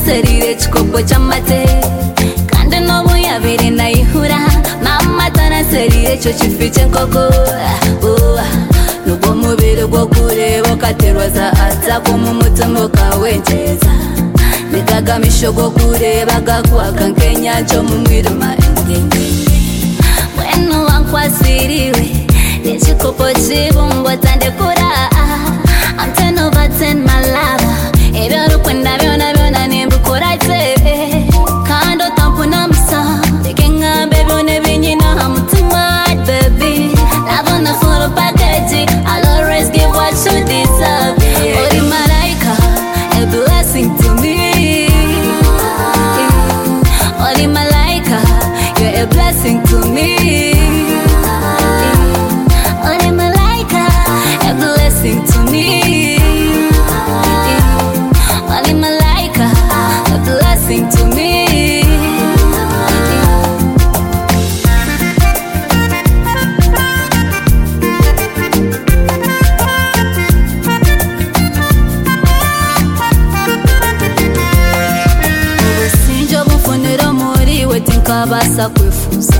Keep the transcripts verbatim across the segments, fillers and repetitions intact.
serire chikopo chamate kandi nobu yabiri nayihura mama tana serire cho chifiche nkoko nubo mubiri gwo kureba katerwa za ata ko mu mutima kawenjeza nikagamisho gwo kureba gakwaka nkenyanjo mu mwiruma wenu wankwasiriwe nechikopo chibumbo tandekura I'm ten over ten my lover ebyo rukwenda byona byona nimbukora ite kando tampuna msa tekengambe byone binyina hamutima baby love on the full package I'll always give what you deserve Ori malaika a blessing to me Ori malaika you're a blessing to me Ori malaika a blessing to me Ori malaika a blessing to me Kabasa kwifuza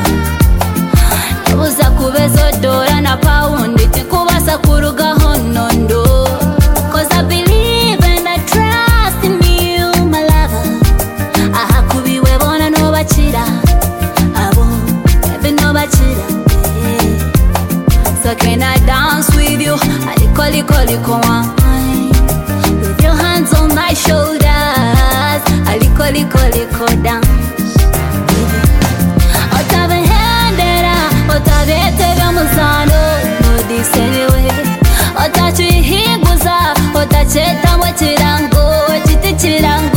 Yabuza kubezo dora na paundi Tikubasa kuruga honondo Cause I believe and I trust in you my lover Aha kubiwe bona no bachira Abo ebe no bachira So can I dance with you Aliko liko liko wine With your hands on my shoulders Aliko liko liko dance Otabetega musano Odisenewe Otachihiguza Otacheta mwe chirango Chiti chirango